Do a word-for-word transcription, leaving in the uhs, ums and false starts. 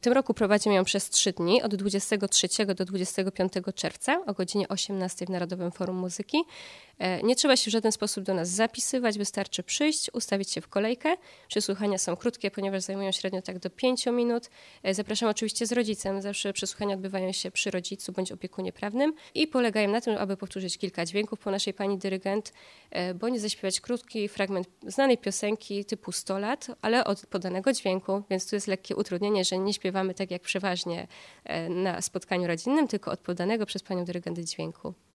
tym roku prowadzimy ją przez trzy dni, od dwudziestego trzeciego do dwudziestego piątego czerwca o godzinie osiemnastej w Narodowym Forum Muzyki. Nie trzeba się w żaden sposób do nas zapisywać, wystarczy przyjść, ustawić się w kolejkę. Przesłuchania są krótkie, ponieważ zajmują średnio tak do pięciu minut. Zapraszam oczywiście z rodzicem, zawsze przesłuchania odbywają się przy rodzicu bądź opiekunie prawnym i polegają na tym, aby powtórzyć kilka dźwięków po naszej pani dyrygent, bądź zaśpiewać krótki fragment znanej piosenki typu sto lat, ale od podanego dźwięku, więc tu jest lekkie utrudnienie, że nie śpiewamy tak jak przeważnie na spotkaniu rodzinnym, tylko od podanego przez panią dyrygent dźwięku.